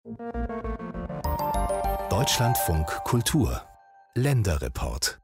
Deutschlandfunk Kultur Länderreport.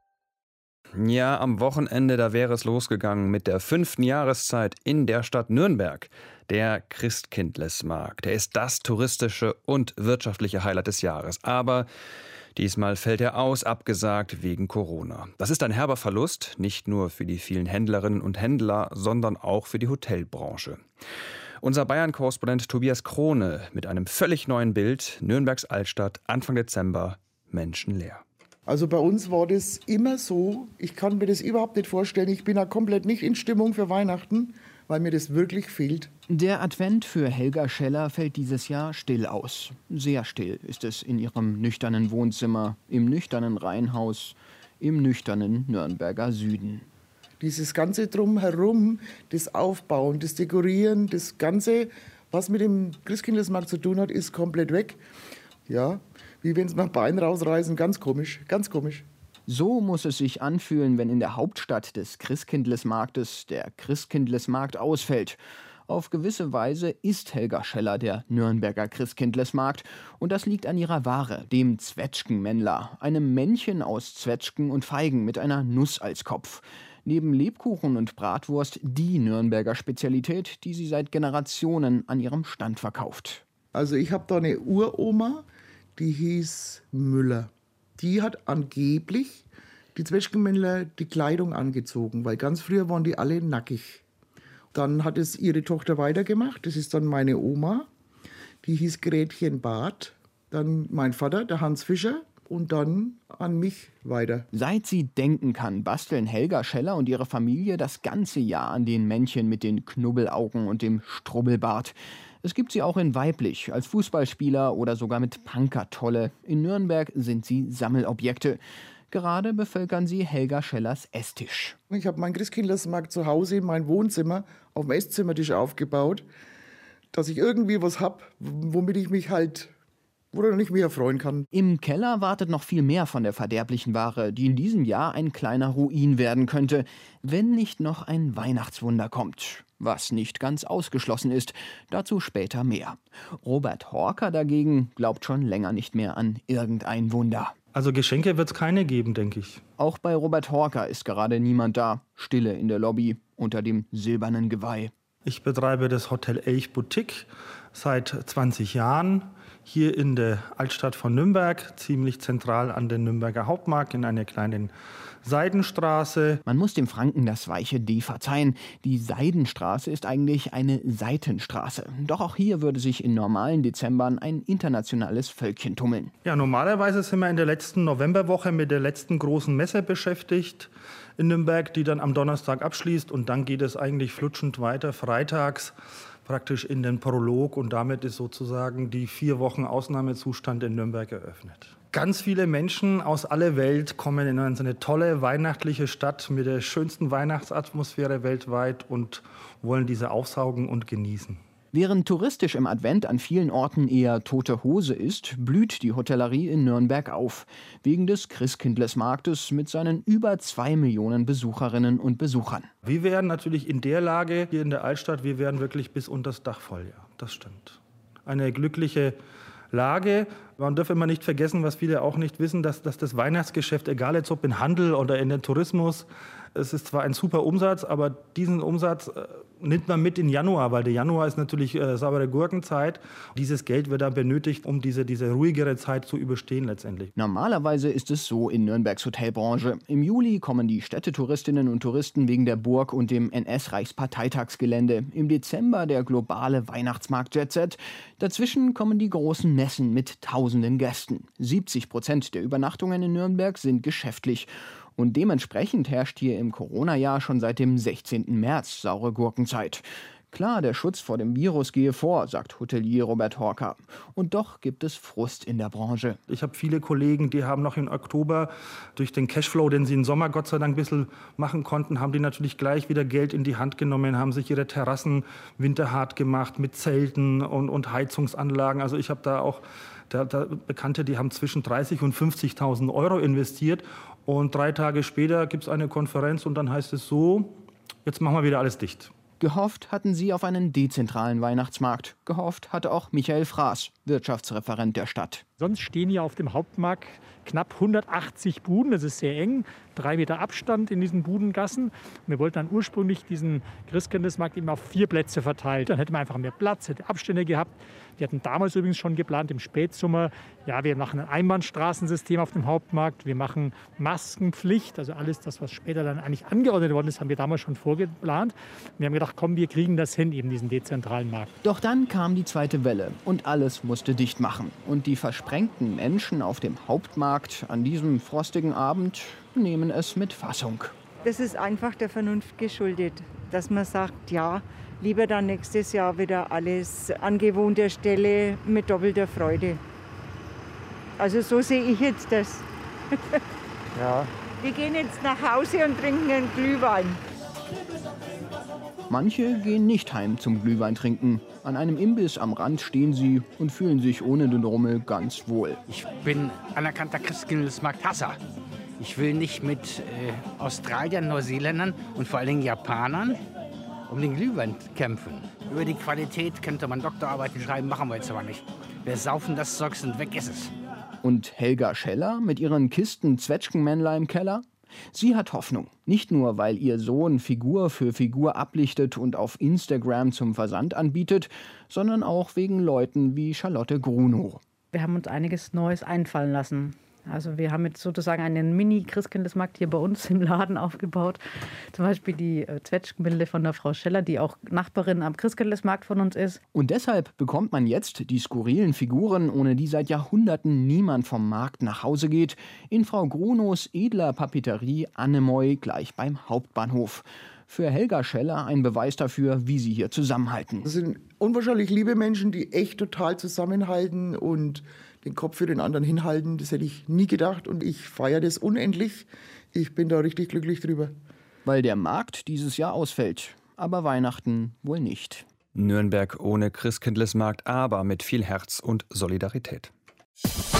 Ja, am Wochenende, da wäre es losgegangen mit der 5. Jahreszeit in der Stadt Nürnberg. Der Christkindlesmarkt. Der ist das touristische und wirtschaftliche Highlight des Jahres. Aber diesmal fällt er aus, abgesagt wegen Corona. Das ist ein herber Verlust, nicht nur für die vielen Händlerinnen und Händler, sondern auch für die Hotelbranche. Unser Bayern-Korrespondent Tobias Krone mit einem völlig neuen Bild. Nürnbergs Altstadt, Anfang Dezember, menschenleer. Also bei uns war das immer so, ich kann mir das überhaupt nicht vorstellen. Ich bin ja komplett nicht in Stimmung für Weihnachten, weil mir das wirklich fehlt. Der Advent für Helga Scheller fällt dieses Jahr still aus. Sehr still ist es in ihrem nüchternen Wohnzimmer, im nüchternen Reihenhaus, im nüchternen Nürnberger Süden. Dieses Ganze drumherum, das Aufbauen, das Dekorieren, das Ganze, was mit dem Christkindlesmarkt zu tun hat, ist komplett weg. Ja, wie wenn es nach Bein rausreißen, ganz komisch, ganz komisch. So muss es sich anfühlen, wenn in der Hauptstadt des Christkindlesmarktes der Christkindlesmarkt ausfällt. Auf gewisse Weise ist Helga Scheller der Nürnberger Christkindlesmarkt. Und das liegt an ihrer Ware, dem Zwetschgenmännler, einem Männchen aus Zwetschgen und Feigen mit einer Nuss als Kopf. Neben Lebkuchen und Bratwurst die Nürnberger Spezialität, die sie seit Generationen an ihrem Stand verkauft. Also ich habe da eine Uroma, die hieß Müller. Die hat angeblich die Zwetschgenmännler die Kleidung angezogen, weil ganz früher waren die alle nackig. Dann hat es ihre Tochter weitergemacht, das ist dann meine Oma, die hieß Gretchen Barth. Dann mein Vater, der Hans Fischer, und dann an mich weiter. Seit sie denken kann, basteln Helga Scheller und ihre Familie das ganze Jahr an den Männchen mit den Knubbelaugen und dem Strubbelbart. Es gibt sie auch in weiblich, als Fußballspieler oder sogar mit Punkertolle. In Nürnberg sind sie Sammelobjekte. Gerade bevölkern sie Helga Schellers Esstisch. Ich habe meinen Christkindlesmarkt zu Hause in mein Wohnzimmer auf dem Esszimmertisch aufgebaut, dass ich irgendwie was habe, womit ich mich woran ich mich erfreuen kann. Im Keller wartet noch viel mehr von der verderblichen Ware, die in diesem Jahr ein kleiner Ruin werden könnte, wenn nicht noch ein Weihnachtswunder kommt. Was nicht ganz ausgeschlossen ist. Dazu später mehr. Robert Horker dagegen glaubt schon länger nicht mehr an irgendein Wunder. Also Geschenke wird es keine geben, denke ich. Auch bei Robert Horker ist gerade niemand da. Stille in der Lobby unter dem silbernen Geweih. Ich betreibe das Hotel Elch Boutique seit 20 Jahren. Hier in der Altstadt von Nürnberg, ziemlich zentral an den Nürnberger Hauptmarkt in einer kleinen Seidenstraße. Man muss dem Franken das weiche D verzeihen. Die Seidenstraße ist eigentlich eine Seitenstraße. Doch auch hier würde sich in normalen Dezembern ein internationales Völkchen tummeln. Ja, normalerweise sind wir in der letzten Novemberwoche mit der letzten großen Messe beschäftigt in Nürnberg, die dann am Donnerstag abschließt. Und dann geht es eigentlich flutschend weiter, freitags praktisch in den Prolog. Und damit ist sozusagen die 4 Wochen Ausnahmezustand in Nürnberg eröffnet. Ganz viele Menschen aus aller Welt kommen in eine tolle weihnachtliche Stadt mit der schönsten Weihnachtsatmosphäre weltweit und wollen diese aufsaugen und genießen. Während touristisch im Advent an vielen Orten eher tote Hose ist, blüht die Hotellerie in Nürnberg auf. Wegen des Christkindlesmarktes mit seinen über 2 Millionen Besucherinnen und Besuchern. Wir werden natürlich in der Lage hier in der Altstadt, wir werden wirklich bis unter das Dach voll, ja, das stimmt. Eine glückliche Lage. Man darf immer nicht vergessen, was viele auch nicht wissen, dass das Weihnachtsgeschäft, egal jetzt ob im Handel oder in den Tourismus, es ist zwar ein super Umsatz, aber diesen Umsatz nimmt man mit in Januar, weil der Januar ist natürlich saubere Gurkenzeit. Dieses Geld wird dann benötigt, um diese ruhigere Zeit zu überstehen letztendlich. Normalerweise ist es so in Nürnbergs Hotelbranche. Im Juli kommen die Städtetouristinnen und Touristen wegen der Burg und dem NS-Reichsparteitagsgelände. Im Dezember der globale Weihnachtsmarkt Jet Set. Dazwischen kommen die großen Messen mit tausenden Gästen. 70% der Übernachtungen in Nürnberg sind geschäftlich. Und dementsprechend herrscht hier im Corona-Jahr schon seit dem 16. März saure Gurkenzeit. Klar, der Schutz vor dem Virus gehe vor, sagt Hotelier Robert Horker. Und doch gibt es Frust in der Branche. Ich habe viele Kollegen, die haben noch im Oktober durch den Cashflow, den sie im Sommer Gott sei Dank ein bisschen machen konnten, haben die natürlich gleich wieder Geld in die Hand genommen, haben sich ihre Terrassen winterhart gemacht mit Zelten und Heizungsanlagen. Also ich habe da auch Bekannte, die haben zwischen 30.000 und 50.000 Euro investiert. Und 3 Tage später gibt es eine Konferenz und dann heißt es so, jetzt machen wir wieder alles dicht. Gehofft hatten sie auf einen dezentralen Weihnachtsmarkt. Gehofft hatte auch Michael Fraß. Wirtschaftsreferent der Stadt. Sonst stehen hier auf dem Hauptmarkt knapp 180 Buden. Das ist sehr eng. 3 Meter Abstand in diesen Budengassen. Wir wollten dann ursprünglich diesen Christkindlesmarkt eben auf 4 Plätze verteilt. Dann hätte man einfach mehr Platz, hätte Abstände gehabt. Wir hatten damals übrigens schon geplant, im Spätsommer, ja, wir machen ein Einbahnstraßensystem auf dem Hauptmarkt. Wir machen Maskenpflicht, also alles das, was später dann eigentlich angeordnet worden ist, haben wir damals schon vorgeplant. Wir haben gedacht, komm, wir kriegen das hin, eben diesen dezentralen Markt. Doch dann kam die zweite Welle und alles musste dicht machen. Und die versprengten Menschen auf dem Hauptmarkt an diesem frostigen Abend nehmen es mit Fassung. Das ist einfach der Vernunft geschuldet, dass man sagt, ja, lieber dann nächstes Jahr wieder alles an gewohnter Stelle mit doppelter Freude. Also so sehe ich jetzt das. Ja. Wir gehen jetzt nach Hause und trinken einen Glühwein. Manche gehen nicht heim zum Glühwein trinken. An einem Imbiss am Rand stehen sie und fühlen sich ohne den Rummel ganz wohl. Ich bin anerkannter Christkindlesmarkt-Hasser. Ich will nicht mit Australiern, Neuseeländern und vor allen Dingen Japanern um den Glühwein kämpfen. Über die Qualität könnte man Doktorarbeiten schreiben, machen wir jetzt aber nicht. Wir saufen das Zeugs und weg ist es. Und Helga Scheller mit ihren Kisten Zwetschgenmännler im Keller? Sie hat Hoffnung. Nicht nur, weil ihr Sohn Figur für Figur ablichtet und auf Instagram zum Versand anbietet, sondern auch wegen Leuten wie Charlotte Grunow. Wir haben uns einiges Neues einfallen lassen. Also wir haben jetzt sozusagen einen Mini-Christkindlesmarkt hier bei uns im Laden aufgebaut. Zum Beispiel die Zwetschgenmille von der Frau Scheller, die auch Nachbarin am Christkindlesmarkt von uns ist. Und deshalb bekommt man jetzt die skurrilen Figuren, ohne die seit Jahrhunderten niemand vom Markt nach Hause geht, in Frau Grunows edler Papeterie Annemoy gleich beim Hauptbahnhof. Für Helga Scheller ein Beweis dafür, wie sie hier zusammenhalten. Das sind unwahrscheinlich liebe Menschen, die echt total zusammenhalten und den Kopf für den anderen hinhalten. Das hätte ich nie gedacht und ich feiere das unendlich. Ich bin da richtig glücklich drüber. Weil der Markt dieses Jahr ausfällt, aber Weihnachten wohl nicht. Nürnberg ohne Christkindlesmarkt, aber mit viel Herz und Solidarität.